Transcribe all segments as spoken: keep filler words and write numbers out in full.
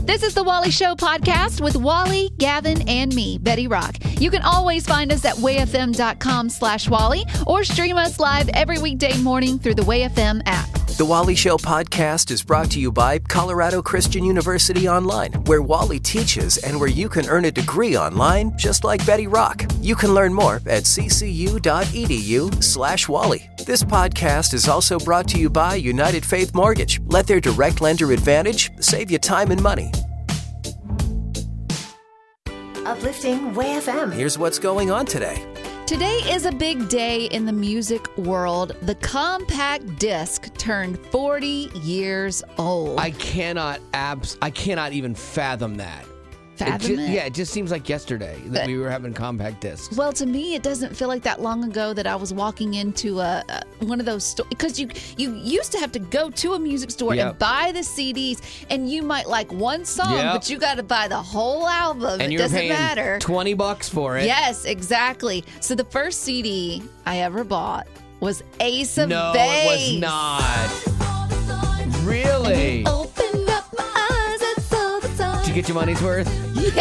This is the Wally Show podcast with Wally, Gavin, and me, Betty Rock. You can always find us at wayfm.com slash Wally or stream us live every weekday morning through the WayFM app. The Wally Show podcast is brought to you by Colorado Christian University Online, where Wally teaches and where you can earn a degree online just like Betty Rock. You can learn more at ccu.edu slash Wally. This podcast is also brought to you by United Faith Mortgage. Let their direct lender advantage save you time and money. Uplifting Way F M. Here's what's going on today. Today is a big day in the music world. The compact disc turned forty years old. I cannot abs- I cannot even fathom that. Fathom it, ju- it? Yeah, it just seems like yesterday that But- we were having compact discs. Well, to me, it doesn't feel like that long ago that I was walking into a, a one of those stores, because you you used to have to go to a music store Yep. and buy the C Ds, and you might like one song, Yep. but you got to buy the whole album. and it you're doesn't paying matter. twenty bucks for it. Yes, exactly. So the first C D I ever bought was Ace of No, Base. it was not. Really? Open up my eyes, that's all the time. Did you get your money's worth?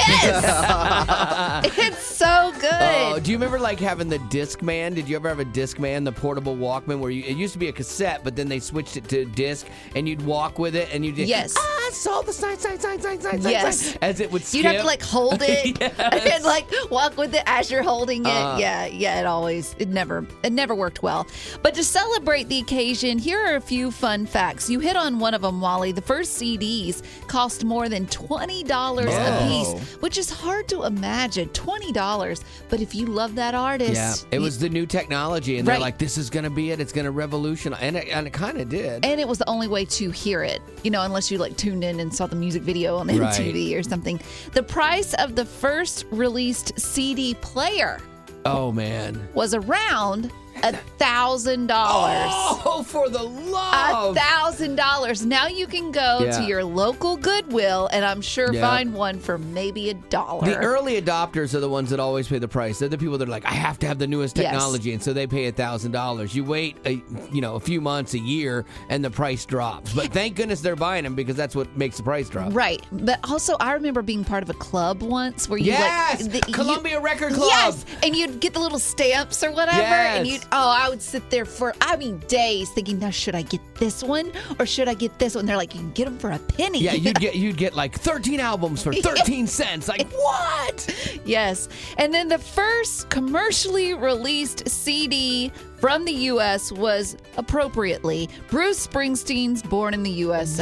Yes! It's so good. Oh, do you remember like having the Discman? Did you ever have a Discman, the portable Walkman, where you, it used to be a cassette, but then they switched it to disc, and you'd walk with it, and you did. Yes. Ah, I saw the sign, sign, sign, sign, sign, Yes. sign, as it would skip. You'd have to like hold it Yes. and like walk with it as you're holding it. Uh. yeah, yeah, it always, it never, it never worked well. But to celebrate the occasion, here are a few fun facts. You hit on one of them, Wally. The first C Ds cost more than twenty dollars a Oh. piece, which is hard to imagine. twenty dollars. But if you love that artist. Yeah, it you- was the new technology, and they're Right. like, "This is going to be it. It's going to revolutionize," and it, and it kind of did. And it was the only way to hear it, you know, unless you like tuned in and saw the music video on M T V or something. The price of the first released C D player Oh man! was around a thousand dollars. Oh, for the A love! thousand dollars. Now you can go Yeah. to your local Goodwill and I'm sure Yeah. find one for maybe a dollar. The early adopters are the ones that always pay the price. They're the people that are like, I have to have the newest Yes. technology, and so they pay a thousand dollars. You wait, a, you know, a few months, a year, and the price drops. But thank goodness they're buying them because that's what makes the price drop. Right. But also, I remember being part of a club once where you Yes, like. the- you- Columbia Record Club. Yes. And you'd get the little stamps or whatever. And Yes. you'd, oh, I would sit there for, I mean, days thinking, now, should I get this one or should I get this one? They're like, you can get them for a penny. Yeah, you'd get you'd get like thirteen albums for thirteen cents. Like what? Yes. And then the first commercially released C D from the U S was, appropriately, Bruce Springsteen's Born in the U S A.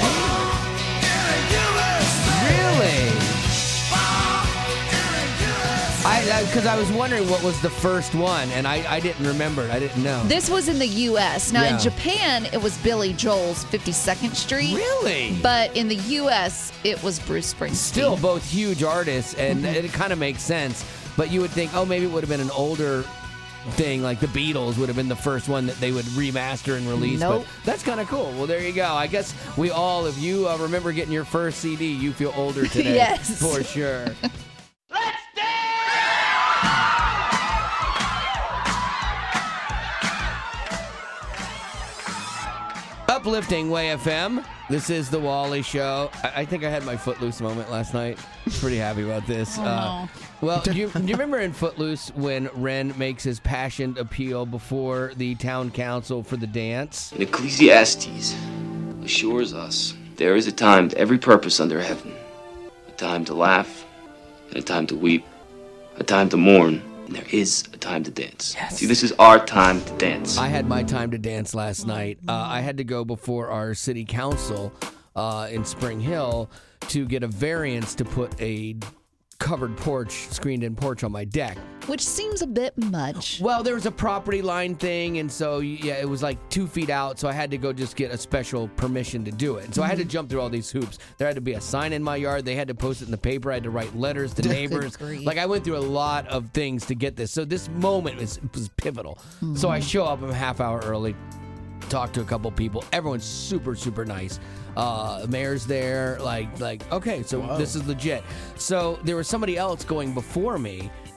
Really? I because I, I was wondering what was the first one, and I, I didn't remember it. I didn't know. This was in the U S. Now, Yeah. in Japan, it was Billy Joel's fifty-second Street. Really? But in the U S, it was Bruce Springsteen. Still both huge artists, and Mm-hmm. it kind of makes sense. But you would think, oh, maybe it would have been an older thing, like the Beatles would have been the first one that they would remaster and release. Nope. But that's kind of cool. Well, there you go. I guess we all, if you uh, remember getting your first C D, you feel older today. Yes. For sure. Uplifting Way F M. This is the Wally Show. I, I think I had my Footloose moment last night. Pretty happy about this. Oh, uh, no. well, do you, do you remember in Footloose when Ren makes his passionate appeal before the town council for the dance? And Ecclesiastes assures us there is a time to every purpose under heaven, a time to laugh and a time to weep, a time to mourn, and there is a time to dance. Yes. See, this is our time to dance. I had my time to dance last night. Uh, I had to go before our city council uh, in Spring Hill to get a variance to put a covered porch, screened-in porch on my deck. Which seems a bit much. Well, there was a property line thing, and so, yeah, it was like two feet out, so I had to go just get a special permission to do it. And so I had to jump through all these hoops. There had to be a sign in my yard. They had to post it in the paper. I had to write letters to neighbors. grief. Like, I went through a lot of things to get this. So this moment was, was pivotal. So I show up, I'm a half hour early, talk to a couple people. Everyone's super, super nice. Uh, the mayor's there, like, like okay, so this is legit. So there was somebody else going before me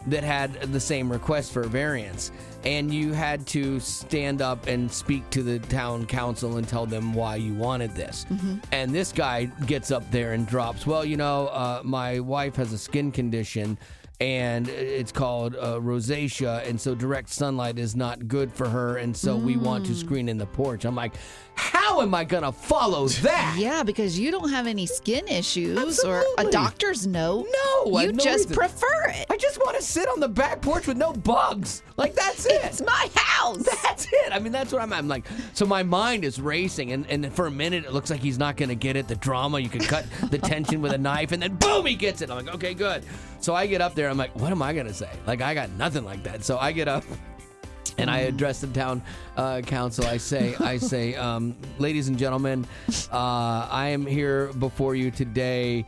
that had the same request for variance. And you had to stand up and speak to the town council and tell them why you wanted this. Mm-hmm. And this guy gets up there and drops, well, you know, uh, my wife has a skin condition, and it's called uh, rosacea, and so direct sunlight is not good for her, and so mm. we want to screen in the porch. I'm like, how am I going to follow that? Yeah, because you don't have any skin issues Absolutely. or a doctor's note. No, I you have no just reason. prefer it. I just want to sit on the back porch with no bugs. Like, that's it. It's my house. That's it. I mean, that's what I'm, I'm like. So my mind is racing, and, and for a minute, it looks like he's not going to get it. The drama, you can cut the tension with a knife, and then boom, he gets it. I'm like, okay, good. So I get up there. I'm like, what am I going to say? Like, I got nothing like that. So I get up, and I address the town uh, council. I say, I say, um, ladies and gentlemen, uh, I am here before you today,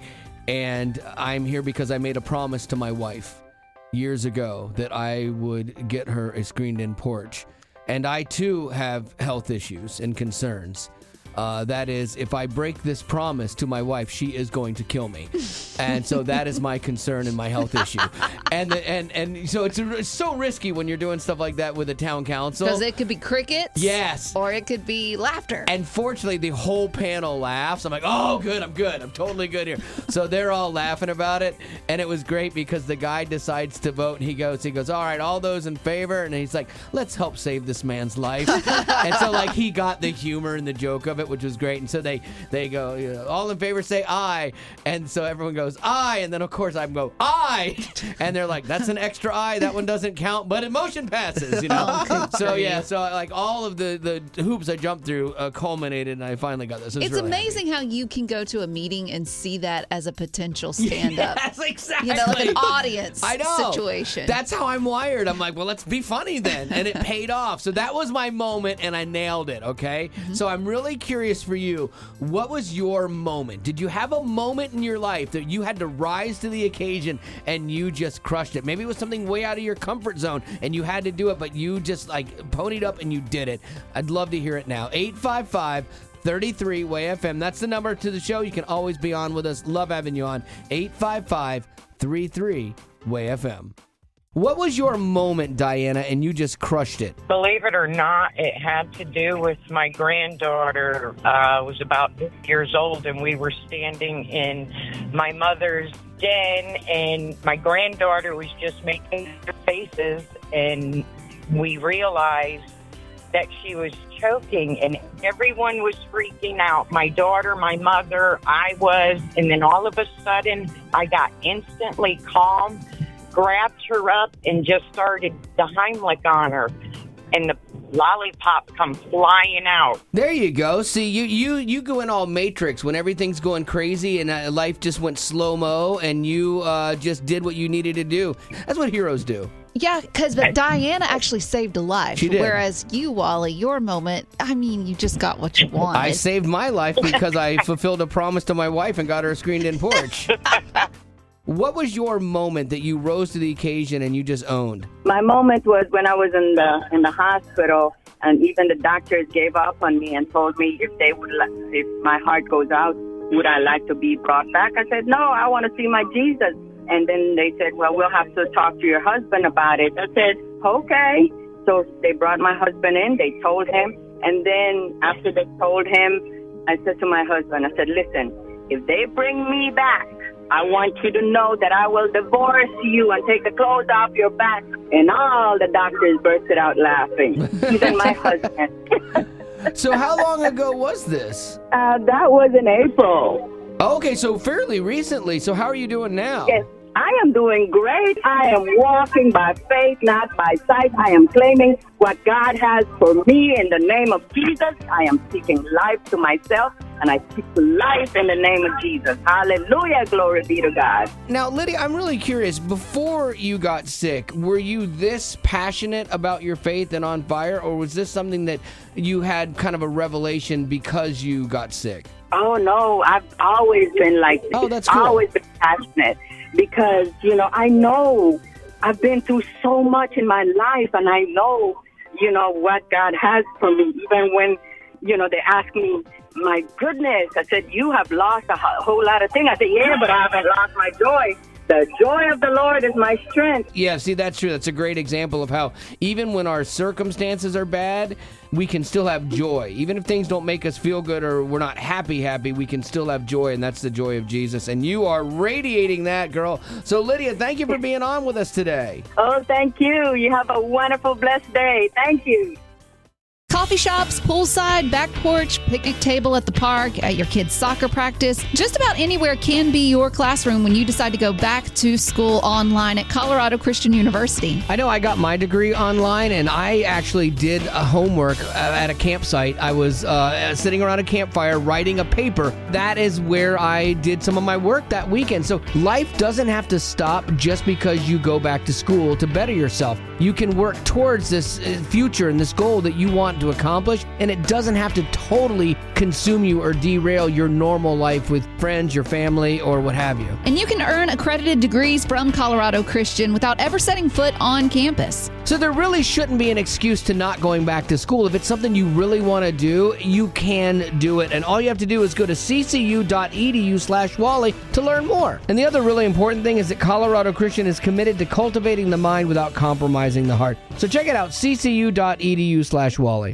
and I'm here because I made a promise to my wife years ago that I would get her a screened-in porch. And I, too, have health issues and concerns. Uh, that is, if I break this promise to my wife, she is going to kill me. And so that is my concern and my health issue. And the, and and so it's, it's so risky when you're doing stuff like that with a town council. Because it could be crickets. Yes. Or it could be laughter. And fortunately, the whole panel laughs. I'm like, oh, good, I'm good. I'm totally good here. So they're all laughing about it. And it was great because the guy decides to vote. And he goes, he goes, all right, all those in favor. And he's like, let's help save this man's life. And so, like, he got the humor and the joke of it, which was great. And so they, they go, you know, all in favor say aye. And so everyone goes, aye. And then, of course, I go, aye. And they're like, that's an extra aye. That one doesn't count, but it motion passes, you know? Oh, so, yeah, so, like, all of the, the hoops I jumped through uh, culminated, and I finally got this. It's really amazing happy. how you can go to a meeting and see that as a potential stand-up. Yes, exactly. You know, like an audience I know. situation. That's how I'm wired. I'm like, well, let's be funny then. And it paid off. So that was my moment, and I nailed it, okay? Mm-hmm. So I'm really curious for you. What was your moment? Did you have a moment in your life that you had to rise to the occasion and you just crushed it? Maybe it was something way out of your comfort zone and you had to do it, but you just like ponied up and you did it. I'd love to hear it now. eight five five, three three, W A Y F M. That's the number to the show. You can always be on with us. Love having you on. eight five five, three three, W A Y F M. What was your moment, Diana, and you just crushed it? Believe it or not, it had to do with my granddaughter. Uh, was about six years old, and we were standing in my mother's den, and my granddaughter was just making her faces, and we realized that she was choking, and everyone was freaking out. My daughter, my mother, I was, and then all of a sudden, I got instantly calm, grabbed her up and just started the Heimlich on her, and the lollipop come flying out. There you go. See, you you you go in all Matrix when everything's going crazy and uh, life just went slow-mo and you uh, just did what you needed to do. That's what heroes do. Yeah, because Diana actually saved a life. She did. Whereas you, Wally, your moment, I mean, you just got what you wanted. I saved my life because I fulfilled a promise to my wife and got her a screened-in porch. What was your moment that you rose to the occasion and you just owned? My moment was when I was in the in the hospital, and even the doctors gave up on me and told me if they would, if my heart goes out, would I like to be brought back? I said, no, I want to see my Jesus. And then they said, well, we'll have to talk to your husband about it. I said, okay. So they brought my husband in. They told him. And then after they told him, I said to my husband, I said, listen, if they bring me back, I want you to know that I will divorce you and take the clothes off your back. And all the doctors bursted out laughing, even my husband. So how long ago was this? Uh, that was in April. Okay, so fairly recently. So how are you doing now? Yes, I am doing great. I am walking by faith, not by sight. I am claiming what God has for me in the name of Jesus. I am speaking life to myself, and I speak life in the name of Jesus. Hallelujah. Glory be to God. Now, Lydia, I'm really curious. Before you got sick, were you this passionate about your faith and on fire, or was this something that you had kind of a revelation because you got sick? Oh, no. I've always been like this. Oh, that's cool. I've always been passionate because, you know, I know I've been through so much in my life, and I know, you know, what God has for me. Even when, you know, they ask me, my goodness, I said, you have lost a whole lot of things. I said, yeah, but I haven't lost my joy. The joy of the Lord is my strength. Yeah, see, that's true. That's a great example of how even when our circumstances are bad, we can still have joy. Even if things don't make us feel good or we're not happy, happy, we can still have joy, and that's the joy of Jesus. And you are radiating that, girl. So, Lydia, thank you for being on with us today. Oh, thank you. You have a wonderful, blessed day. Thank you. Coffee shops, poolside, back porch, picnic table at the park, at your kid's soccer practice. Just about anywhere can be your classroom when you decide to go back to school online at Colorado Christian University. I know I got my degree online, and I actually did a homework at a campsite. I was uh, sitting around a campfire writing a paper. That is where I did some of my work that weekend. So life doesn't have to stop just because you go back to school to better yourself. You can work towards this future and this goal that you want to accomplish, and it doesn't have to totally consume you or derail your normal life with friends, your family, or what have you. And you can earn accredited degrees from Colorado Christian without ever setting foot on campus. So there really shouldn't be an excuse to not going back to school. If it's something you really want to do, you can do it. And all you have to do is go to ccu.edu slash Wally to learn more. And the other really important thing is that Colorado Christian is committed to cultivating the mind without compromising the heart. So check it out, ccu.edu slash Wally.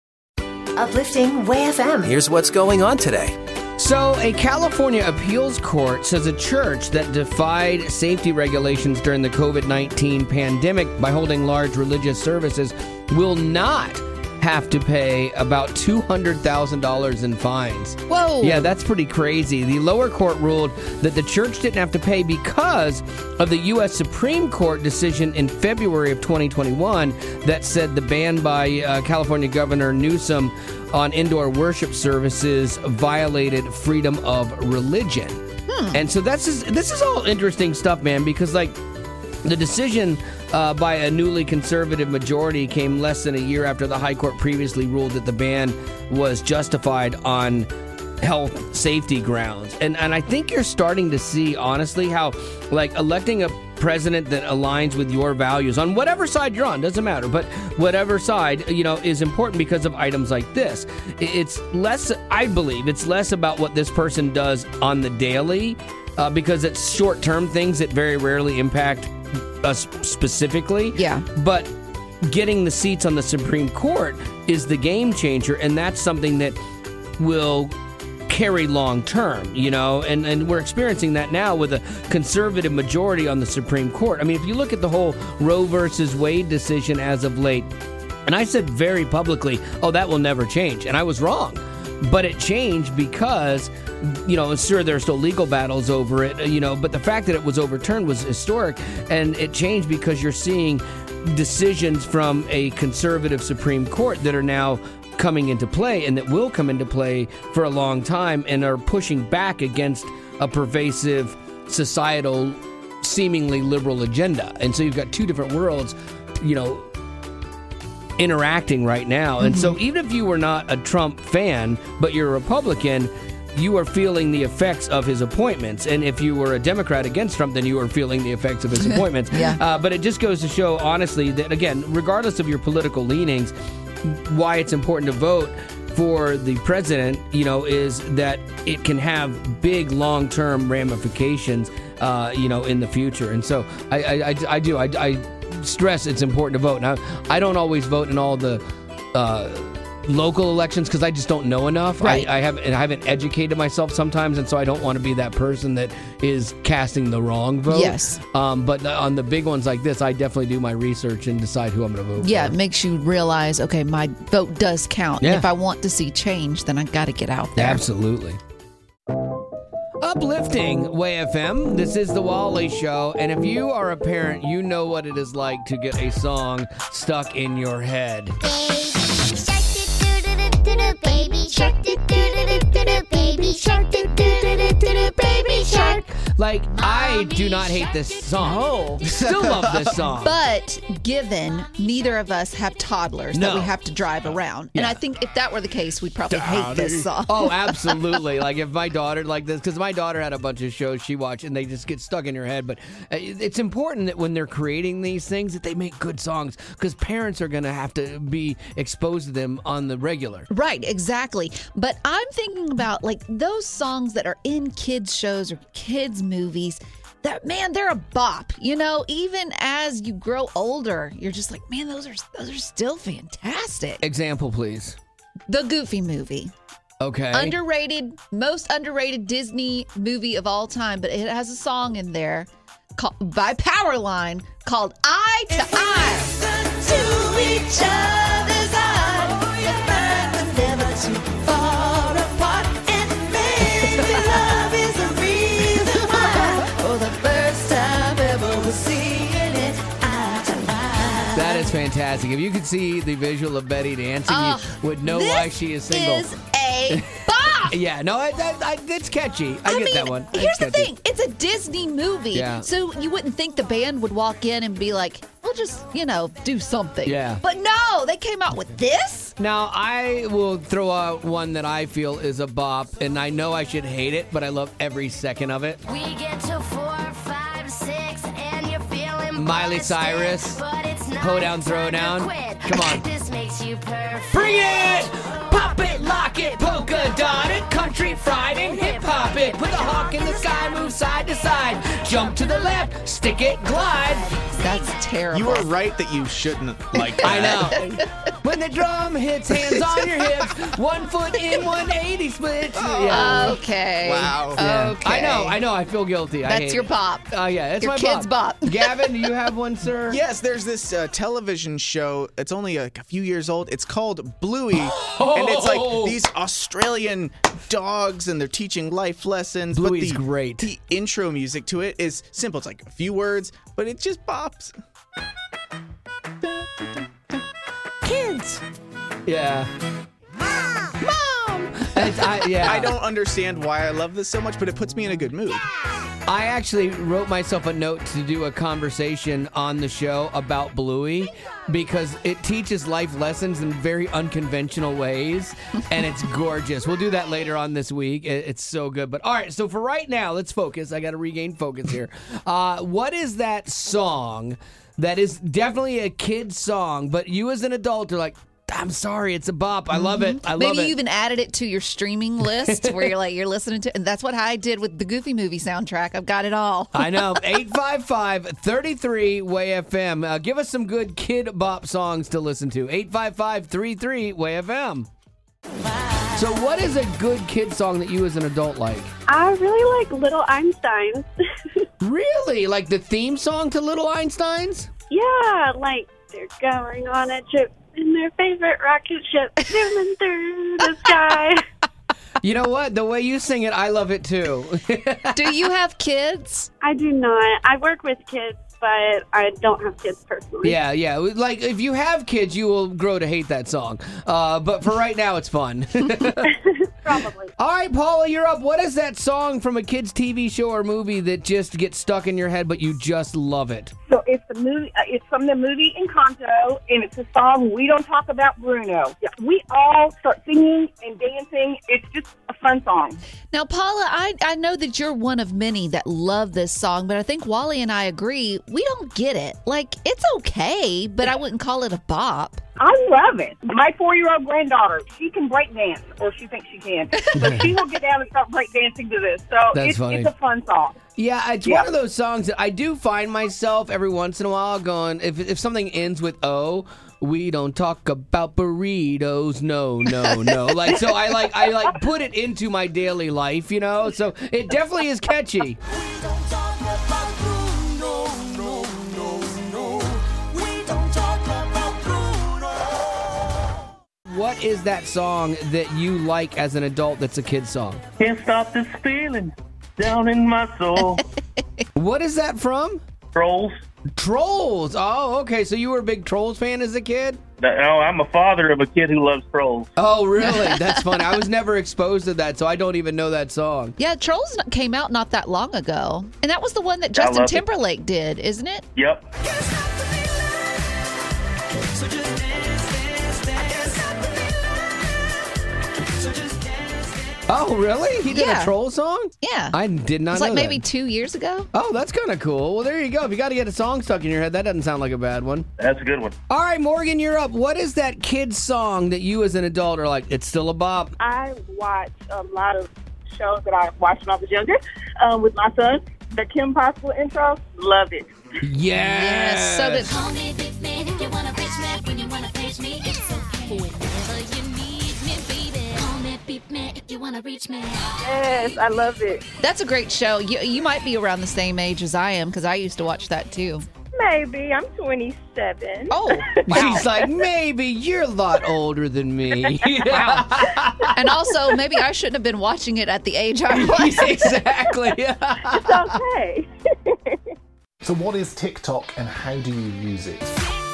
Uplifting Way F M. Here's what's going on today. So, a California appeals court says a church that defied safety regulations during the covid nineteen pandemic by holding large religious services will not have to pay about two hundred thousand dollars in fines. Whoa. Yeah, that's pretty crazy. The lower court ruled that the church didn't have to pay because of the U S Supreme Court decision in February of twenty twenty-one that said the ban by uh, California Governor Newsom on indoor worship services violated freedom of religion. Hmm. And so that's just, this is all interesting stuff, man, because like the decision uh, by a newly conservative majority came less than a year after the High Court previously ruled that the ban was justified on health safety grounds. And and I think you're starting to see, honestly, how like electing a president that aligns with your values on whatever side you're on, doesn't matter, but whatever side, you know, is important because of items like this. It's less, I believe, it's less about what this person does on the daily uh, because it's short-term things that very rarely impact us specifically. Yeah. But getting the seats on the Supreme Court is the game changer, and that's something that will carry long term, you know, and, and we're experiencing that now with a conservative majority on the Supreme Court. I mean, if you look at the whole Roe versus Wade decision as of late, and I said very publicly, oh, that will never change. And I was wrong. But it changed because, you know, sure, there are still legal battles over it, you know, but the fact that it was overturned was historic. And it changed because you're seeing decisions from a conservative Supreme Court that are now coming into play and that will come into play for a long time and are pushing back against a pervasive societal, seemingly liberal agenda. And so you've got two different worlds, you know, interacting right now. And mm-hmm. so even if you were not a Trump fan, but you're a Republican, you are feeling the effects of his appointments. And if you were a Democrat against Trump, then you are feeling the effects of his appointments. yeah. uh, but it just goes to show, honestly, that, again, regardless of your political leanings, why it's important to vote for the president, you know, is that it can have big long-term ramifications, uh, you know, in the future. And so I, I, I, I do. I, I stress it's important to vote. Now, I don't always vote in all the uh, local elections because I just don't know enough. Right. I, I haven't I haven't educated myself sometimes, and so I don't want to be that person that is casting the wrong vote. Yes. Um, but on the big ones like this, I definitely do my research and decide who I'm going to vote yeah, for. it makes you realize, okay, my vote does count. Yeah. And if I want to see change, then I got to get out there. Absolutely. Uplifting Way F M. This is the Wally Show, and if you are a parent, you know what it is like to get a song stuck in your head. Baby shark, do do do do do, baby shark, do do do do do, baby shark. Like, I do not hate this song. Oh. Still love this song. But given neither of us have toddlers No. that we have to drive around, and Yeah. I think if that were the case, we'd probably hate this song. Oh, absolutely. Like if my daughter like this, because my daughter had a bunch of shows she watched and they just get stuck in your head. But uh, it's important that when they're creating these things that they make good songs because parents are going to have to be exposed to them on the regular. Right, exactly. But I'm thinking about like those songs that are in kids' shows or kids' movies. that man, they're a bop. You know, even as you grow older, you're just like, man, those are those are still fantastic. Example, please. The Goofy movie. Okay. Underrated, most underrated Disney movie of all time, but it has a song in there called, by Powerline called Eye to Eye. To each other's eye, but never too far apart, and maybe love is the reason why, for the first time ever we're seeing it eye to eye. That is fantastic. If you could see the visual of Betty dancing, Uh, you would know why she is single. This is a bop. Yeah, no, I, I, I, it's catchy. I, I get mean, that one. here's It's the catchy. thing. It's a Disney movie. Yeah. So you wouldn't think the band would walk in and be like, we'll just, you know, do something. Yeah. But no, they came out with this. Now, I will throw out one that I feel is a bop, and I know I should hate it, but I love every second of it. We get to four, five, six, and you're feeling Miley busted, Cyrus, but it's not Hoe Down, Throw time to Down. quit. Come on. This makes you perfect. Bring it! Pop it, lock it, polka dot it, country fried and hip hop it. Put the hawk in the sky, move side to side. Jump to the left, stick it, glide. That's terrible. You are right that you shouldn't like that. I know. When the drum hits, hands on your hips, one foot in, one eighty splits. Yeah. Okay. Wow. Yeah. Okay. I know, I know, I feel guilty. I That's hate your it. bop. Oh, yeah, that's Your my kid's bop. Gavin, do you have one, sir? Yes, there's this uh, television show. It's only like a few years old. It's called Bluey, and it's like these Australian dogs, and they're teaching life lessons. Bluey's but the, great. The intro music to it is simple. It's like a few words, but it just bops. Kids. Yeah. Mom! It's, I, yeah. I don't understand why I love this so much, but it puts me in a good mood. I actually wrote myself a note to do a conversation on the show about Bluey because it teaches life lessons in very unconventional ways, and it's gorgeous. We'll do that later on this week. It- It's so good. But all right, so for right now, let's focus. I got to regain focus here. Uh, what is that song that is definitely a kid's song, but you as an adult are like, I'm sorry, it's a bop. I love it. I love Maybe it. you even added it to your streaming list where you're like, you're listening to, and that's what I did with the Goofy movie soundtrack. I've got it all. I know. eight five five, three three, W A Y F M. Uh, give us some good kid bop songs to listen to. eight five five, three three, W A Y F M. So what is a good kid song that you as an adult like? I really like Little Einsteins. Really? Like the theme song to Little Einsteins? Yeah, like they're going on a trip in their favorite rocket ship, zooming through the sky. You know what? The way you sing it, I love it too. Do you have kids? I do not. I work with kids, but I don't have kids personally. Yeah, yeah. Like, if you have kids, you will grow to hate that song. Uh, but for right now, it's fun. Probably. All right, Paula, you're up. What is that song from a kid's T V show or movie that just gets stuck in your head, but you just love it? So it's the movie. Uh, it's from the movie Encanto, and it's a song "We Don't Talk About Bruno." Yeah, we all start singing and dancing. It's just a fun song. Now, Paula, I, I know that you're one of many that love this song, but I think Wally and I agree, we don't get it. Like, it's okay, but I wouldn't call it a bop. I love it. My four-year-old granddaughter, she can break dance, or she thinks she can. So she will get down and start break dancing to this. So That's it's, funny. it's a fun song. Yeah, it's Yeah. one of those songs that I do find myself every once in a while going, if if something ends with O, we don't talk about burritos, no, no, no. Like, so I like I like put it into my daily life, you know? So it definitely is catchy. What is that song that you like as an adult that's a kid song? Can't stop this feeling down in my soul. What is that from? Trolls. Trolls. Oh, okay. So you were a big Trolls fan as a kid? That- oh, I'm a father of a kid who loves Trolls. Oh, really? That's funny. I was never exposed to that, so I don't even know that song. Yeah, Trolls came out not that long ago. And that was the one that I Justin love it. Timberlake did, isn't it? Yep. Oh, really? He did Yeah. a Troll song? Yeah. I did not It's know like that. maybe two years ago. Oh, that's kind of cool. Well, there you go. If you got to get a song stuck in your head, that doesn't sound like a bad one. That's a good one. All right, Morgan, you're up. What is that kid song that you as an adult are like, it's still a bop? I watch a lot of shows that I watched when I was younger um, with my son. the Kim Possible intro, love it. Yes. Yes. So that Call me big man if you wanna reach me. When you wanna reach me, it's okay. Whenever you need me, baby. Call me big man if you wanna reach me. Yes, I love it. that's a great show. You you might be around the same age as I am because I used to watch that too. Maybe. I'm twenty-seven. Oh, She's like, maybe you're a lot older than me. and also maybe I shouldn't have been watching it at the age I was. Exactly. It's okay. So what is TikTok and how do you use it?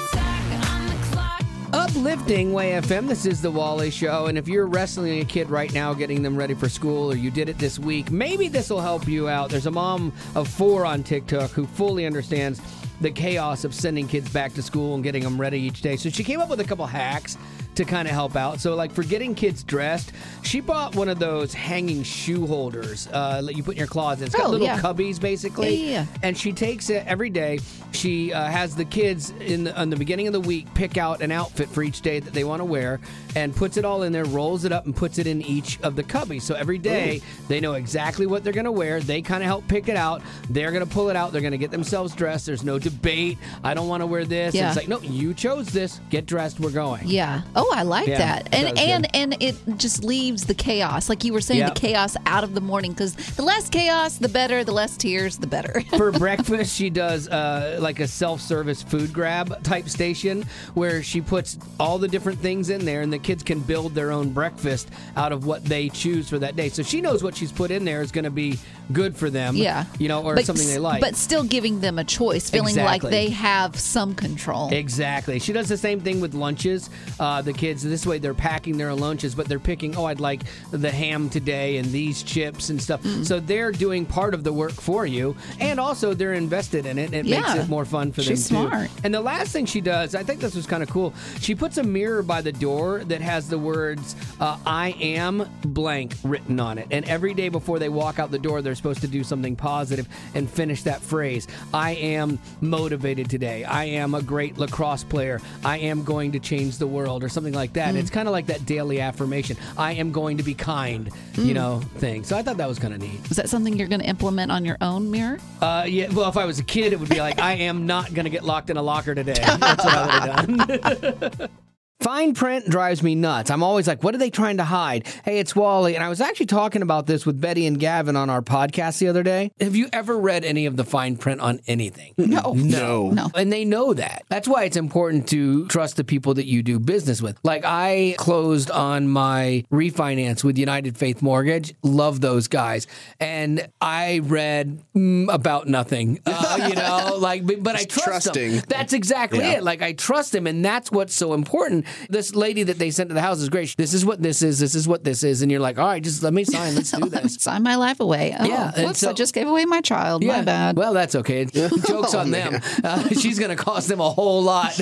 Uplifting Way F M. This is the Wally Show, and if you're wrestling a kid right now, getting them ready for school, or you did it this week, maybe this will help you out. There's a mom of four on TikTok who fully understands the chaos of sending kids back to school and getting them ready each day. So she came up with a couple hacks to kind of help out. So like for getting kids dressed, she bought one of those hanging shoe holders uh, that you put in your closet. It's got Oh, little yeah. cubbies basically. Yeah, yeah, yeah. And she takes it every day. She uh, has the kids in the, in the beginning of the week pick out an outfit for each day that they want to wear and puts it all in there, rolls it up and puts it in each of the cubbies. So every day Ooh. They know exactly what they're going to wear. They kind of help pick it out. They're going to pull it out. They're going to get themselves dressed. There's no debate. I don't want to wear this. Yeah. It's like, no, you chose this. Get dressed. We're going. Yeah. Oh, I like Yeah, that. that And was and good. and it just leaves the chaos, like you were saying, Yep. the chaos out of the morning. Because the less chaos, the better. The less tears, the better. For breakfast, she does uh, like a self-service food grab type station where she puts all the different things in there and the kids can build their own breakfast out of what they choose for that day. So she knows what she's put in there is going to be good for them. Yeah. You know, or But something they s- like. But still giving them a choice, feeling Exactly. like they have some control. Exactly. She does the same thing with lunches. Uh, the kids, this way they're packing their own lunches, but they're picking, oh, I'd like the ham today and these chips and stuff. Mm. So they're doing part of the work for you. And also they're invested in it. And it makes Yeah. it more fun for She's them too. smart. And the last thing she does, I think this was kind of cool. She puts a mirror by the door that has the words, uh, I am blank written on it. And every day before they walk out the door, they're supposed to do something positive and finish that phrase. I am motivated today. I am a great lacrosse player. I am going to change the world or something like that. Mm. It's kind of like that daily affirmation. I am going to be kind, you Mm. know, thing. So I thought that was kind of neat. Is that something you're going to implement on your own mirror? Uh, yeah. Well, if I was a kid, it would be like, I am not going to get locked in a locker today. That's what I would have done. Fine print drives me nuts. I'm always like, what are they trying to hide? Hey, it's Wally. And I was actually talking about this with Betty and Gavin on our podcast the other day. Have you ever read any of the fine print on anything? No. No. No. And they know that. That's why it's important to trust the people that you do business with. Like I closed on my refinance with United Faith Mortgage. Love those guys. And I read mm, about nothing, uh, you know, like, but, but I Just trust trusting. them. That's exactly Yeah. it. Like I trust them. And that's what's so important. This lady that they sent to the house is great. This is what this is. This is what this is. And you're like, all right, just let me sign. Let's do Let me this. sign my life away. Oh, Yeah, and whoops, so- I just gave away my child. My bad. Well, that's okay. Joke's Oh, on them. man. Uh, she's going to cost them a whole lot.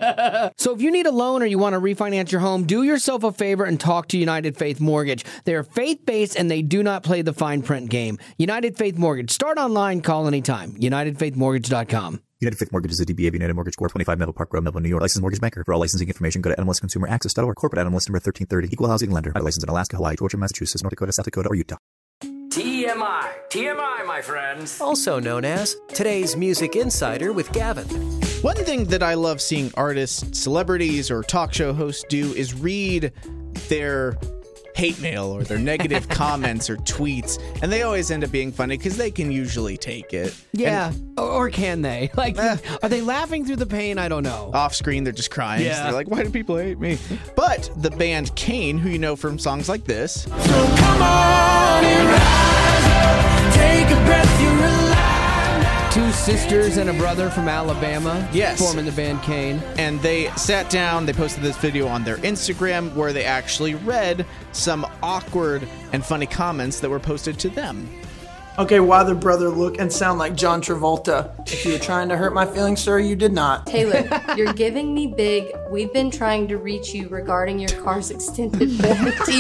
So if you need a loan or you want to refinance your home, do yourself a favor and talk to United Faith Mortgage. They're faith-based and they do not play the fine print game. United Faith Mortgage. Start online, call anytime. united faith mortgage dot com. United Faith Mortgage is a D B A of United Mortgage Corp, twenty-five Melville Park Road, Melville, New York. Licensed mortgage banker. For all licensing information, go to N M L S consumer access dot org. Corporate N M L S number thirteen thirty. Equal housing lender. Licensed in Alaska, Hawaii, Georgia, Massachusetts, North Dakota, South Dakota, or Utah. T M I. T M I, my friends. Also known as Today's Music Insider with Gavin. One thing that I love seeing artists, celebrities, or talk show hosts do is read their hate mail or their negative comments or tweets, and they always end up being funny because they can usually take it. Yeah. And or, or can they? Like, Eh. are they laughing through the pain? I don't know. off screen, they're just crying. Yeah. They're like, why do people hate me? But the band Kane, who you know from songs like this, Come on and rise up, take a breath, you're alive now. Two sisters and a brother from Alabama. Yes. Forming the band Kane. and they sat down, they posted this video on their Instagram where they actually read some awkward and funny comments that were posted to them. Okay, why the brother look and sound like John Travolta? If you were trying to hurt my feelings, sir, you did not. Taylor, you're giving me big. We've been trying to reach you regarding your car's extended warranty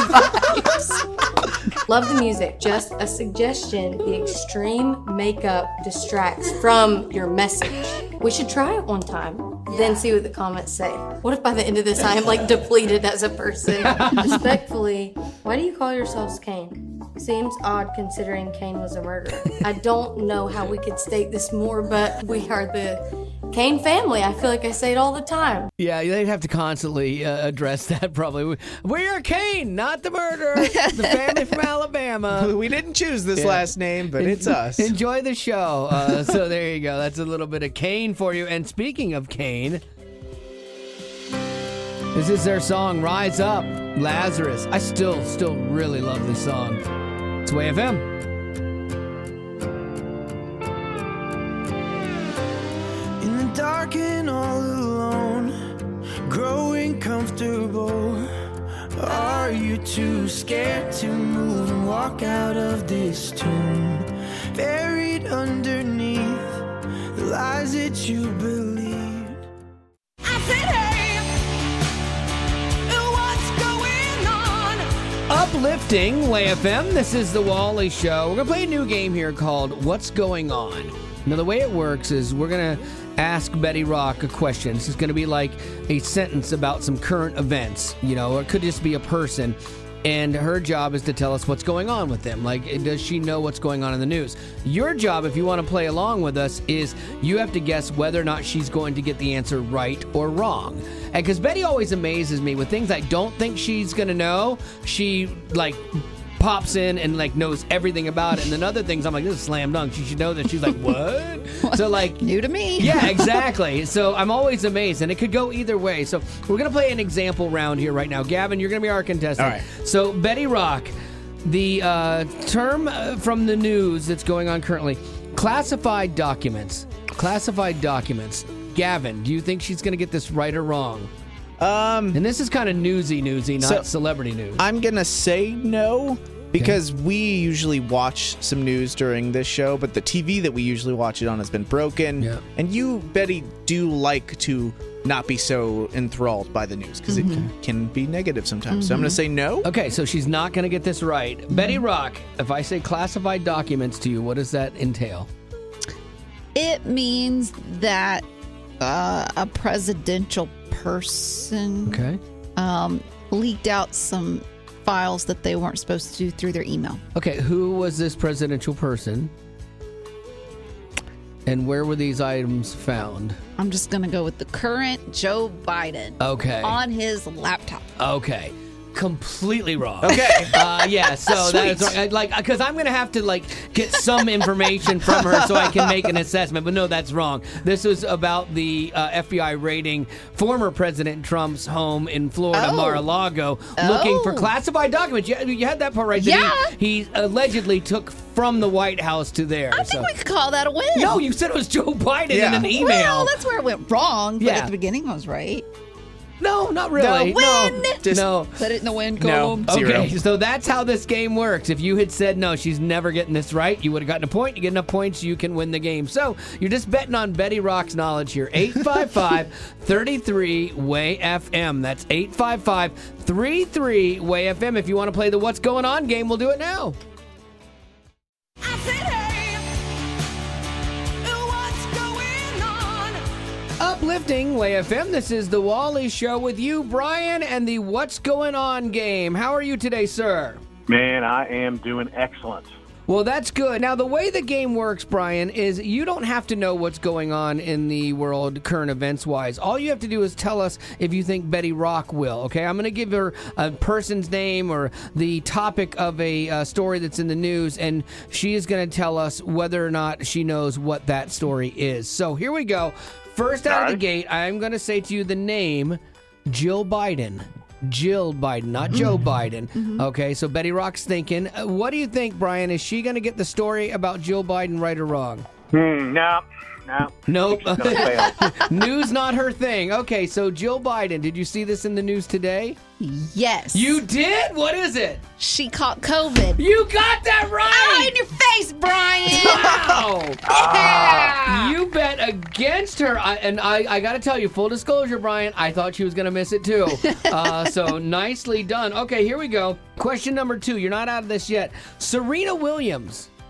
vibes. Love the music. Just a suggestion. The extreme makeup distracts from your message. We should try it one time, then see what the comments say. What if by the end of this I am like depleted as a person? Respectfully, why do you call yourselves Kane? Seems odd considering Kane was a murderer. I don't know how we could state this more, but we are the Kane family. I feel like I say it all the time. Yeah, they'd have to constantly uh, address that probably. We, we are Kane, not the murderer. The family from Alabama. We didn't choose this Yeah. last name, but it's us. Enjoy the show. Uh, so there you go. That's a little bit of Kane for you. And speaking of Kane, this is their song, Rise Up, Lazarus. I still, still really love this song. It's W A F M. In the dark and all alone, growing comfortable. Are you too scared to move and walk out of this tomb? Buried underneath the lies that you believed. I said, hey, what's going on? Uplifting W A F M. This is the Wally Show. We're going to play a new game here called What's Going On. Now, the way it works is we're going to ask Betty Rock a question. This is going to be like a sentence about some current events, you know, or it could just be a person. And her job is to tell us what's going on with them. Like, does she know what's going on in the news? Your job, if you want to play along with us, is you have to guess whether or not she's going to get the answer right or wrong. And because Betty always amazes me with things I don't think she's going to know, she, like, pops in and like knows everything about it, and then other things I'm like, this is slam dunk, she should know that. She's like, what? So like, new to me. Yeah, exactly. So I'm always amazed, and it could go either way. So we're gonna play an example round here right now. Gavin, you're gonna be our contestant. All right. So Betty Rock, the uh, term uh, from the news that's going on currently, classified documents. Classified documents. Gavin, do you think she's gonna get this right or wrong? Um, and this is kind of newsy, newsy, not so celebrity news. I'm going to say no because we usually watch some news during this show, but the T V that we usually watch it on has been broken. Yeah. And you, Betty, do like to not be so enthralled by the news because Mhm. it can, can be negative sometimes. So I'm going to say no. Okay, so she's not going to get this right. Betty Rock, if I say classified documents to you, what does that entail? It means that uh, a presidential person okay. um, leaked out some files that they weren't supposed to through their email. Okay, who was this presidential person? And where were these items found? I'm just going to go with the current Joe Biden. Okay. On his laptop. Okay. Completely wrong. Okay. Uh, yeah, so Sweet. that's right. like because I'm gonna have to like get some information from her so I can make an assessment. But no, that's wrong. This was about the uh, F B I raiding former President Trump's home in Florida, Oh. Mar-a-Lago, looking for Oh. classified documents. You, you had that part right. That Yeah. He, he allegedly took from the White House to there. I so. think we could call that a win. No, you said it was Joe Biden Yeah. in an email. Well, that's where it went wrong. But Yeah. at the beginning, I was right. No, not really. No, win. No, no. Put it in the win No. column. Zero. Okay, so that's how this game works. If you had said no, she's never getting this right, you would have gotten a point. You get enough points, you can win the game. So you're just betting on Betty Rock's knowledge here. eight five five, three three, W A F M. That's eight five five, three three, W A F M. If you want to play the What's Going On game, we'll do it now. I said, hey, what's going on? Uplifting W A F M. This is the Wally Show with you, Brian, and the What's Going On game. How are you today, sir? Man, I am doing excellent. Well, that's good. Now, the way the game works, Brian, is you don't have to know what's going on in the world current events-wise. All you have to do is tell us if you think Betty Rock will, okay? I'm going to give her a person's name or the topic of a uh, story that's in the news, and she is going to tell us whether or not she knows what that story is. So here we go. First out of the gate, I'm going to say to you the name Jill Biden. Jill Biden, not Joe Biden. Okay, so Betty Rock's thinking. Uh, what do you think, Brian? Is she going to get the story about Jill Biden right or wrong? Hmm, no, no. Nope. She's gonna fail. News not her thing. Okay, so Jill Biden, did you see this in the news today? Yes. You did? What is it? She caught COVID. You got that right! Oh, in your face, Brian! Wow! Yeah! You bet against her. I, and I, I got to tell you, full disclosure, Brian, I thought she was going to miss it too. Uh, so nicely done. Okay, here we go. Question number two. You're not out of this yet. Serena Williams.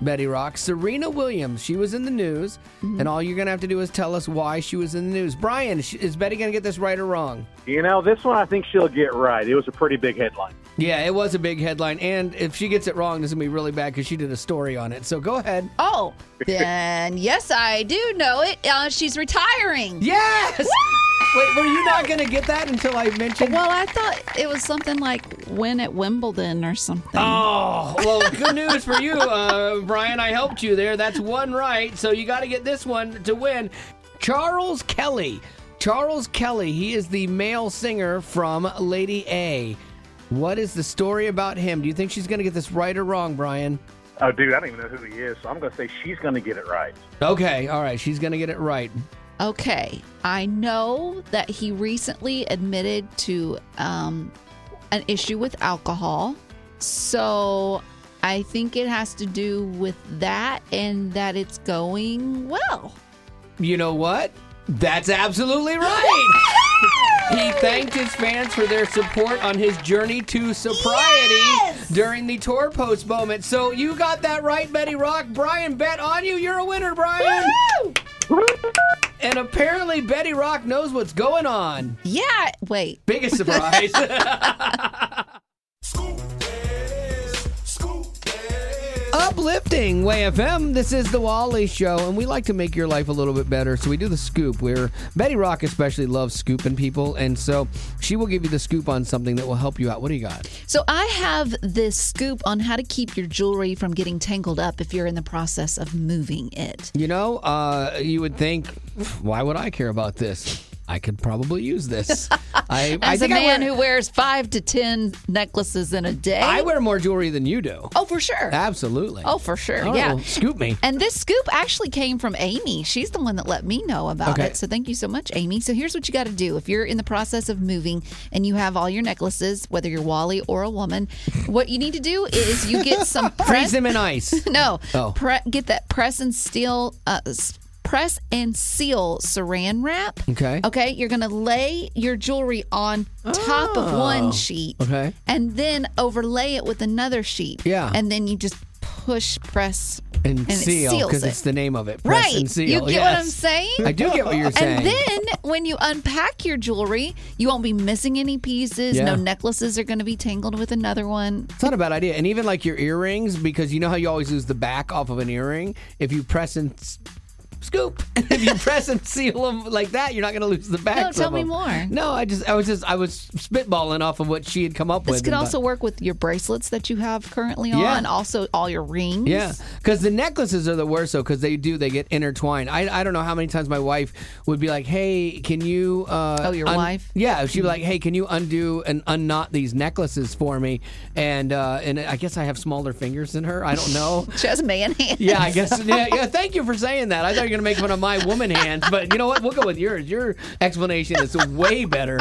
Betty Rock. Serena Williams. She was in the news, Mm-hmm. and all you're going to have to do is tell us why she was in the news. Brian, is is Betty going to get this right or wrong? You know, this one I think she'll get right. It was a pretty big headline. Yeah, it was a big headline, and if she gets it wrong, this is going to be really bad because she did a story on it. So go ahead. Oh, then yes, I do know it. Uh, she's retiring. Yes! Wait, were you not going to get that until I mentioned? Well, I thought it was something like win at Wimbledon or something. Oh, well, good news for you, uh, Brian. I helped you there. That's one right. So you got to get this one to win. Charles Kelly. Charles Kelly. He is the male singer from Lady A. What is the story about him? Do you think she's going to get this right or wrong, Brian? Oh, dude, I don't even know who he is, so I'm going to say she's going to get it right. Okay, all right. She's going to get it right. Okay, I know that he recently admitted to um, an issue with alcohol. So I think it has to do with that and that it's going well. You know what? That's absolutely right. He thanked his fans for their support on his journey to sobriety Yes! during the tour post moment. So you got that right, Betty Rock. Brian bet on you. You're a winner, Brian. Woo! And apparently Betty Rock knows what's going on. Yeah, wait. Biggest surprise. Uplifting Way F M. This is the Wally Show, and we like to make your life a little bit better. So we do the scoop, where Betty Rock especially loves scooping people, and so she will give you the scoop on something that will help you out. What do you got? So I have this scoop on how to keep your jewelry from getting tangled up if you're in the process of moving it. You know, uh, you would think, why would I care about this? I could probably use this. I, I As think a I man wear, who wears five to ten necklaces in a day. I wear more jewelry than you do. Oh, for sure. Absolutely. Oh, for sure. All right, yeah. well, scoop me. And this scoop actually came from Amy. She's the one that let me know about Okay. it. So thank you so much, Amy. So here's what you got to do. If you're in the process of moving and you have all your necklaces, whether you're Wally or a woman, what you need to do is you get some press. Freeze them in ice. no. Oh. Pre- get that press and steel. Uh, s- Press and seal saran wrap. Okay. Okay. You're going to lay your jewelry on top of one Oh, sheet. okay. And then overlay it with another sheet. Yeah. And then you just push, press, And, and it seal, seals because it. it's the name of it. Press Right. and seal. You get what Yes. I'm saying? I do get what you're saying. And then when you unpack your jewelry, you won't be missing any pieces. Yeah. No necklaces are going to be tangled with another one. It's not a bad idea. And even like your earrings, because you know how you always lose the back off of an earring? If you press and s- scoop, if you press and seal them like that, you're not going to lose the back. No, tell me more. No, I just, I was just, I was spitballing off of what she had come up This with. could and- also work with your bracelets that you have currently on, Yeah. and also all your rings. Yeah, because the necklaces are the worst, though, because they do, they get intertwined. I, I don't know how many times my wife would be like, hey, can you... Uh, Oh, your wife? Yeah, she'd be like, hey, can you undo and unknot these necklaces for me? And uh, and I guess I have smaller fingers than her. I don't know. She has a man hand. Yeah, I guess. Yeah, yeah, thank you for saying that. I thought you were going to make fun of my woman hands, but you know what? We'll go with yours. Your explanation is way better.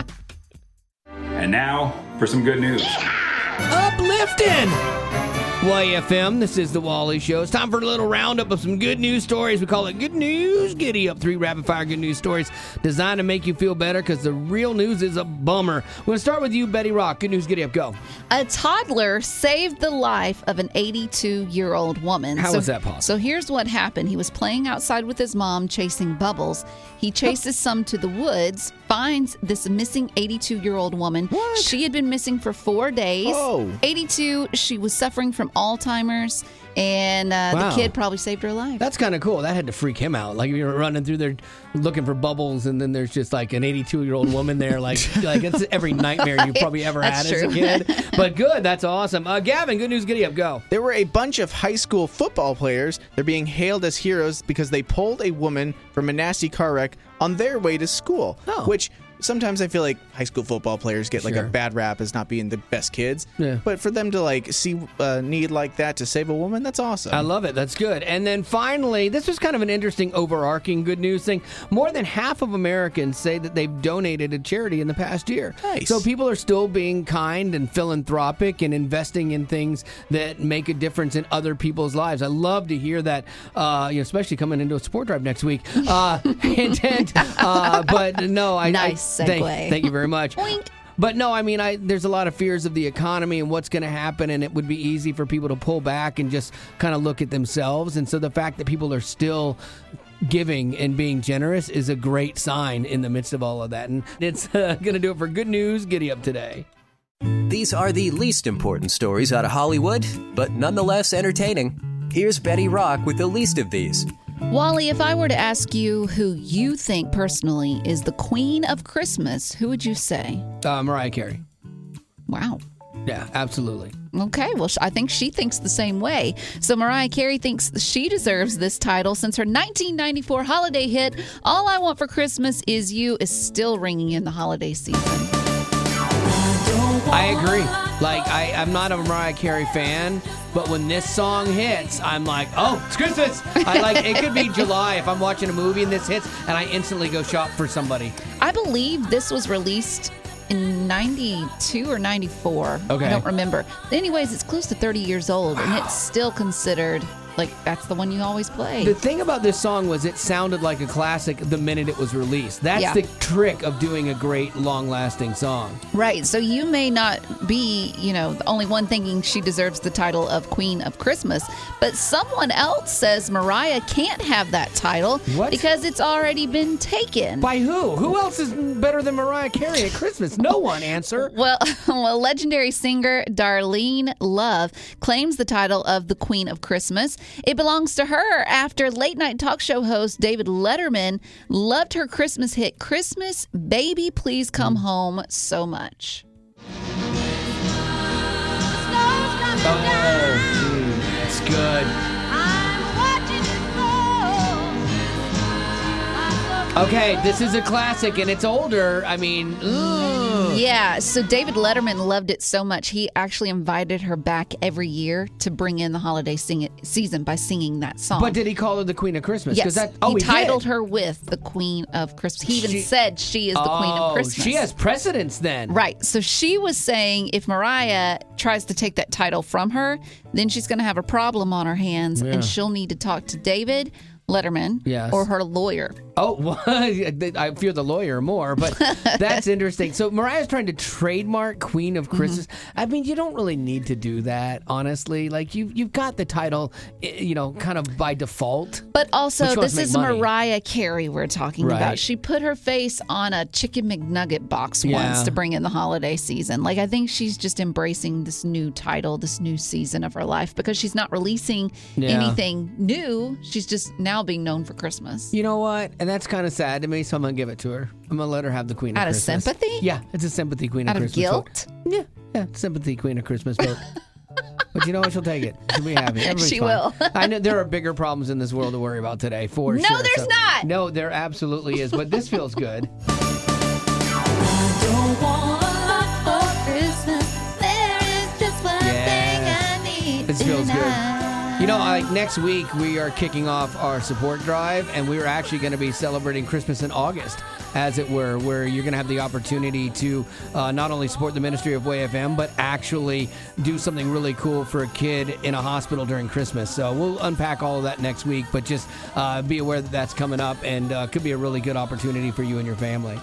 And now for some good news. Uplifting! Y F M, this is the Wally Show. It's time for a little roundup of some good news stories. We call it Good News Giddy Up. Three rapid-fire good news stories designed to make you feel better because the real news is a bummer. We're going to start with you, Betty Rock. Good News Giddy Up, go. A toddler saved the life of an eighty-two-year-old woman. How so, is that possible? So here's what happened. He was playing outside with his mom, chasing bubbles. He chases some to the woods, finds this missing eighty-two-year-old woman. What? She had been missing for four days. Oh. eighty-two, she was suffering from Alzheimer's, and uh, Wow. the kid probably saved her life. That's kind of cool. That had to freak him out. Like, you're running through there looking for bubbles, and then there's just like an eighty-two-year-old woman there. Like, like it's every nightmare you probably ever had That's as a true. kid. But good. That's awesome. Uh, Gavin, Good News Giddy Up, go. There were a bunch of high school football players. They're being hailed as heroes because they pulled a woman from a nasty car wreck on their way to school. Oh. Which sometimes I feel like high school football players get like Sure. a bad rap as not being the best kids. Yeah. But for them to like see a need like that to save a woman, that's awesome. I love it. That's good. And then finally, this was kind of an interesting overarching good news thing. More than half of Americans say that they've donated to charity in the past year. Nice. So people are still being kind and philanthropic and investing in things that make a difference in other people's lives. I love to hear that, uh, you know, especially coming into a sport drive next week. Uh, and, and, uh, but no, I, Nice I thank, segue. thank you very much. Boink. But no, I mean, I there's a lot of fears of the economy and what's going to happen, and it would be easy for people to pull back and just kind of look at themselves. And so the fact that people are still giving and being generous is a great sign in the midst of all of that. And it's uh, going to do it for Good News Giddy Up today. These are the least important stories out of Hollywood, but nonetheless entertaining. Here's Betty Rock with the least of these. Wally, if I were to ask you who you think personally is the queen of Christmas, who would you say? Uh, Mariah Carey. Wow. Yeah, absolutely. Okay, well, I think she thinks the same way. So Mariah Carey thinks she deserves this title since her nineteen ninety-four holiday hit, All I Want for Christmas Is You, is still ringing in the holiday season. I agree. Like, I, I'm not a Mariah Carey fan, but when this song hits, I'm like, oh, it's Christmas. I like, it could be July if I'm watching a movie and this hits, and I instantly go shop for somebody. I believe this was released in ninety-two or ninety-four. Okay. I don't remember. Anyways, it's close to thirty years old, wow. And it's still considered like that's the one you always play. The thing about this song was it sounded like a classic the minute it was released. That's Yeah. the trick of doing a great, long-lasting song. Right. So you may not be, you know, the only one thinking she deserves the title of Queen of Christmas, but someone else says Mariah can't have that title What? because it's already been taken. By who? Who else is better than Mariah Carey at Christmas? No one, answer. Well, well, legendary singer Darlene Love claims the title of the Queen of Christmas. It belongs to her after late-night talk show host David Letterman loved her Christmas hit, Christmas, Baby, Please Come Home, so much. Oh, mm, it's good. Okay, this is a classic, and it's older. I mean, ugh. Yeah, so David Letterman loved it so much, he actually invited her back every year to bring in the holiday sing- season by singing that song. But did he call her the Queen of Christmas? Yes, that, oh, he, he titled did. her with the Queen of Christmas. He even She- said she is the Queen Oh, of Christmas. she has precedence then. Right. So she was saying if Mariah tries to take that title from her, then she's going to have a problem on her hands, Yeah. and she'll need to talk to David Letterman Yes. or her lawyer. Oh, well, I fear the lawyer more, but that's interesting. So Mariah's trying to trademark Queen of Christmas. Mm-hmm. I mean, you don't really need to do that, honestly. Like, you, you've got the title, you know, kind of by default. But also, But she wants this to make is money. Mariah Carey we're talking Right. about. She put her face on a Chicken McNugget box Yeah. once to bring in the holiday season. Like, I think she's just embracing this new title, this new season of her life, because she's not releasing Yeah. anything new. She's just now being known for Christmas. You know what? And that's kind of sad to me, so I'm going to give it to her. I'm going to let her have the Queen Out of of Christmas. sympathy? Yeah, it's a sympathy Queen Out of of Christmas. guilt? vote. Yeah, yeah, sympathy Queen of Christmas vote. But you know what? She'll take it. She'll be happy. Everybody's She fine. will. I know there are bigger problems in this world to worry about today, for No, sure. there's not. No, there absolutely is. But this feels good. Don't want a lot for Christmas. There is just one thing I need. This feels good. tonight. You know, like next week we are kicking off our support drive, and we're actually going to be celebrating Christmas in August, as it were, where you're going to have the opportunity to uh, not only support the ministry of Way F M, but actually do something really cool for a kid in a hospital during Christmas. So we'll unpack all of that next week, but just uh, be aware that that's coming up, and uh, could be a really good opportunity for you and your family.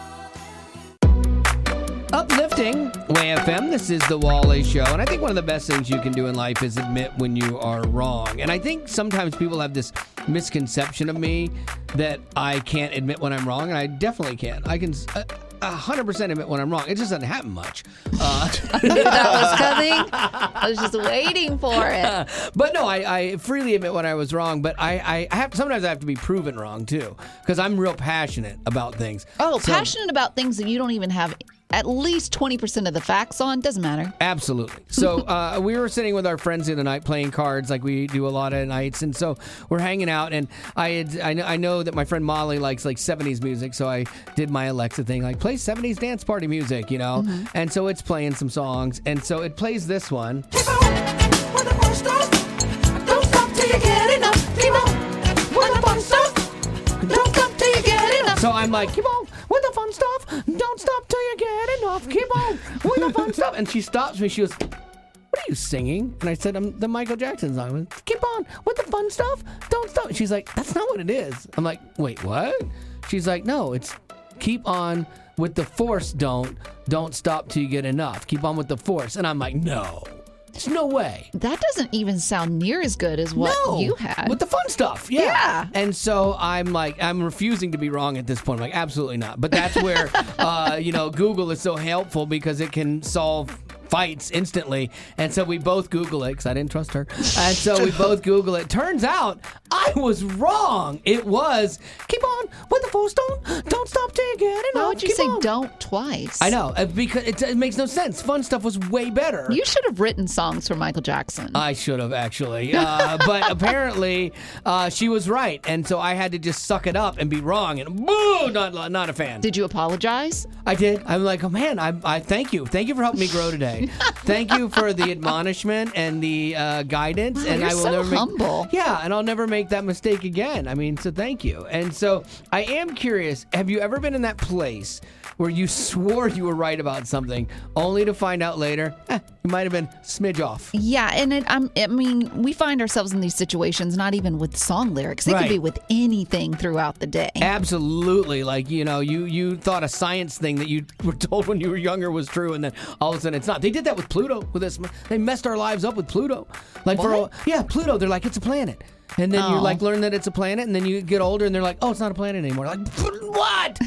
Uplifting Way F M. This is the Wally Show, and I think one of the best things you can do in life is admit when you are wrong. And I think sometimes people have this misconception of me that I can't admit when I'm wrong, and I definitely can. I can uh, one hundred percent admit when I'm wrong. It just doesn't happen much. Uh, I knew that was coming. I was just waiting for it. But no, I, I freely admit when I was wrong. But I, I have sometimes I have to be proven wrong too, because I'm real passionate about things. Oh, So- passionate about things that you don't even have at least twenty percent of the facts on. Doesn't matter. Absolutely. So uh, we were sitting with our friends the other night playing cards, like we do a lot of nights, and so we're hanging out. And I had, I know, I know that my friend Molly likes like seventies music, so I did my Alexa thing, like play seventies dance party music, you know. Mhm. And so it's playing some songs, and so it plays this one. Don't stop till you get enough. Keep on when the fun stuff. Don't stop till you get enough. So I'm like, keep on with the fun stuff. Don't stop till you get enough. Keep on with the fun stuff. And she stops me. She goes, what are you singing? And I said, I'm the Michael Jackson song. I went, keep on with the fun stuff. Don't stop. She's like, that's not what it is. I'm like, wait, what? She's like, no, it's keep on with the force, don't. Don't stop till you get enough. Keep on with the force. And I'm like, no. There's no way. That doesn't even sound near as good as what No. you had. With the fun stuff. Yeah. Yeah. And so I'm like, I'm refusing to be wrong at this point. I'm like, absolutely not. But that's where, uh, you know, Google is so helpful because it can solve fights instantly. And so we both Google it because I didn't trust her. And so we both Google it. Turns out I was wrong. It was, keep on with the full stone. Don't stop till you get enough. Why would you Keep say on. don't twice? I know. uh, Because it, it makes no sense. Fun stuff was way better. You should have written songs for Michael Jackson. I should have, actually. Uh, but apparently, uh, she was right. And so I had to just suck it up and be wrong. And boo, not, not a fan. Did you apologize? I did. I'm like, oh, man, I, I thank you. Thank you for helping me grow today. Thank you for the admonishment and the uh, guidance. Wow, and you're I will so never make, humble. Yeah, and I'll never make that mistake again. I mean, so thank you. And so I am curious, have you ever been in that place where you swore you were right about something only to find out later, eh, you might have been smidge off? Yeah, and it, I'm, I mean, we find ourselves in these situations not even with song lyrics. It Right. could be with anything throughout the day. Absolutely. Like, you know, you, you thought a science thing that you were told when you were younger was true, and then all of a sudden it's not. They did that with Pluto. With this, they messed our lives up with Pluto. Like for What? a, yeah, Pluto. They're like, it's a planet. And then you Oh. like learn that it's a planet, and then you get older, and they're like, oh, it's not a planet anymore. Like, what?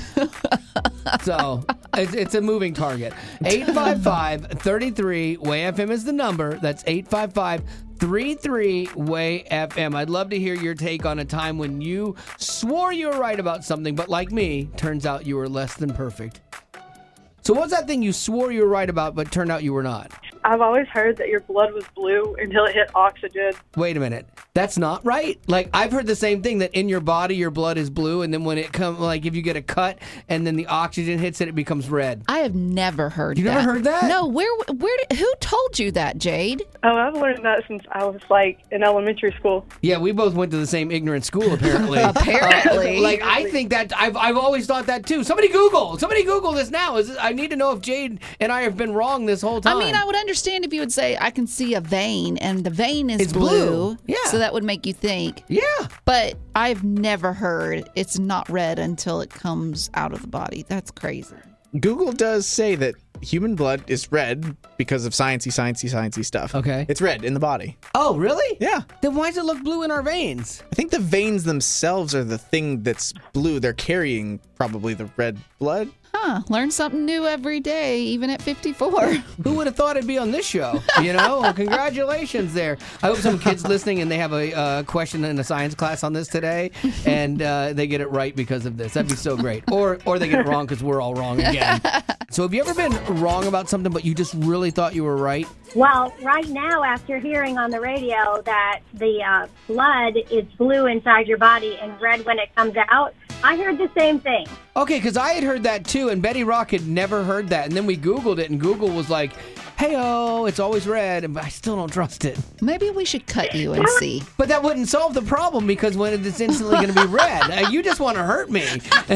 So it's, it's a moving target. eight five five, three three, W A Y F M is the number. That's eight five five, three three, W A Y F M. I'd love to hear your take on a time when you swore you were right about something, but like me, turns out you were less than perfect. So what's that thing you swore you were right about, but turned out you were not? I've always heard that your blood was blue until it hit oxygen. Wait a minute. That's not right. Like, I've heard the same thing, that in your body, your blood is blue, and then when it comes, like, if you get a cut and then the oxygen hits it, it becomes red. I have never heard You that. never heard that? No, where, where, did, who told you that, Jade? Oh, I've learned that since I was like in elementary school. Yeah, we both went to the same ignorant school, apparently. Apparently. Uh, like, I think that, I've, I've always thought that, too. Somebody Google. Somebody Google this now. Is this, I need to know if Jade and I have been wrong this whole time. I mean, I would understand if you would say, I can see a vein, and the vein is It's blue. Yeah. So that would make you think. Yeah. But I've never heard it's not red until it comes out of the body. That's crazy. Google does say that human blood is red because of sciencey, sciencey, sciencey stuff. Okay. It's red in the body. Oh, really? Yeah. Then why does it look blue in our veins? I think the veins themselves are the thing that's blue. They're carrying probably the red blood. Huh. Learn something new every day, even at fifty-four. Who would have thought it'd be on this show? You know, well, congratulations there. I hope some kids listening and they have a uh, question in a science class on this today, and uh, they get it right because of this. That'd be so great. Or or they get it wrong because we're all wrong again. So have you ever been wrong about something, but you just really thought you were right? Well, right now, after hearing on the radio that the uh, blood is blue inside your body and red when it comes out, I heard the same thing. Okay, because I had heard that too, and Betty Rock had never heard that. And then we Googled it, and Google was like, hey-oh, it's always red, and I still don't trust it. Maybe we should cut you and see. But that wouldn't solve the problem, because when it's instantly going to be red, uh, you just want to hurt me.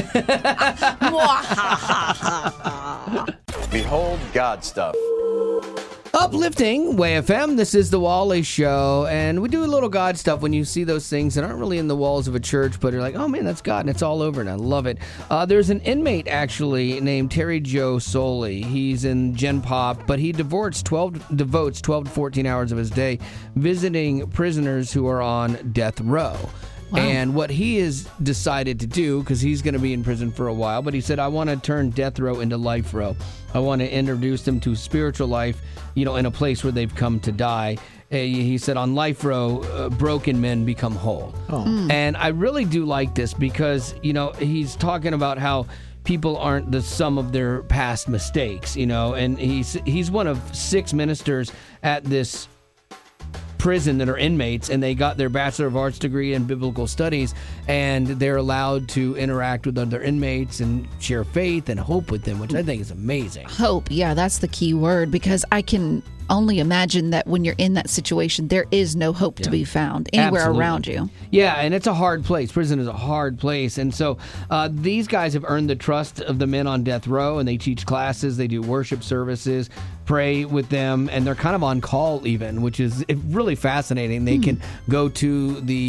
Behold God stuff. Uplifting W A Y F M. This is the Wally Show, and we do a little God stuff when you see those things that aren't really in the walls of a church, but you're like, oh man, that's God, and it's all over, and I love it. Uh, there's an inmate actually named Terry Joe Soley. He's in Gen Pop, but he devotes twelve devotes twelve to fourteen hours of his day visiting prisoners who are on death row. Wow. And what he has decided to do, because he's going to be in prison for a while, but he said, I want to turn death row into life row. I want to introduce them to spiritual life, you know, in a place where they've come to die. Uh, he said, on life row, uh, broken men become whole. Oh. Mm. And I really do like this because, you know, he's talking about how people aren't the sum of their past mistakes, you know, and he's he's one of six ministers at this prison that are inmates, and they got their Bachelor of Arts degree in Biblical Studies, and they're allowed to interact with other inmates and share faith and hope with them, which I think is amazing. Hope, yeah, that's the key word, because I can only imagine that when you're in that situation, there is no hope Yeah. to be found anywhere Absolutely. around you. Yeah, and it's a hard place. Prison is a hard place. And so uh, these guys have earned the trust of the men on death row, and they teach classes, they do worship services, pray with them, and they're kind of on call even, which is really fascinating. They Hmm. can go to the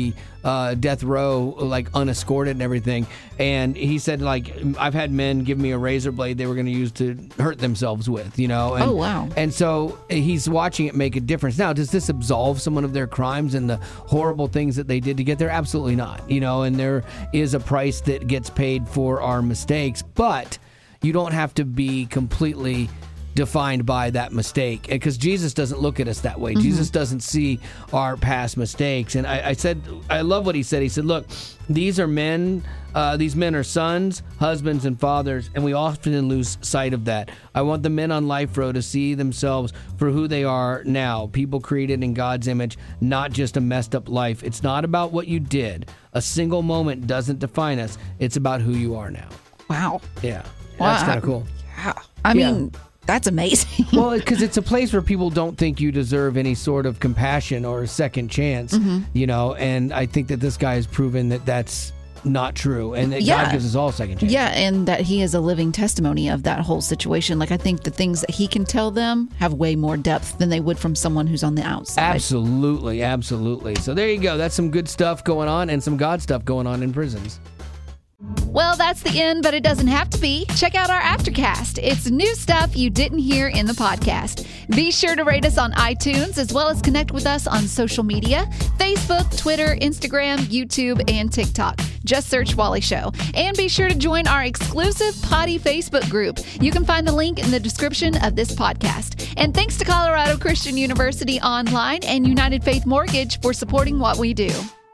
uh, death row, like unescorted and everything. And he said, like, I've had men give me a razor blade they were going to use to hurt themselves with, you know. And, Oh, wow. And so he's watching it make a difference. Now, does this absolve someone of their crimes and the horrible things that they did to get there? Absolutely not. You know, and there is a price that gets paid for our mistakes, but you don't have to be completely defined by that mistake, because Jesus doesn't look at us that way. Mm-hmm. Jesus doesn't see our past mistakes. And I, I said, I love what he said. He said, look, these are men, uh, these men are sons, husbands, and fathers, and we often lose sight of that. I want the men on Life Row to see themselves for who they are now, people created in God's image, not just a messed up life. It's not about what you did. A single moment doesn't define us. It's about who you are now. Wow. Yeah. Wow. That's kind of cool. Yeah. I mean, that's amazing. Well, because it's a place where people don't think you deserve any sort of compassion or a second chance, Mhm. you know, and I think that this guy has proven that that's not true, and that Yeah. God gives us all second chances. Yeah, and that he is a living testimony of that whole situation. Like, I think the things that he can tell them have way more depth than they would from someone who's on the outside. Absolutely, absolutely. So there you go. That's some good stuff going on and some God stuff going on in prisons. Well, that's the end, but it doesn't have to be. Check out our Aftercast. It's new stuff you didn't hear in the podcast. Be sure to rate us on iTunes, as well as connect with us on social media, Facebook, Twitter, Instagram, YouTube, and TikTok. Just search Wally Show. And be sure to join our exclusive Potty Facebook group. You can find the link in the description of this podcast. And thanks to Colorado Christian University Online and United Faith Mortgage for supporting what we do.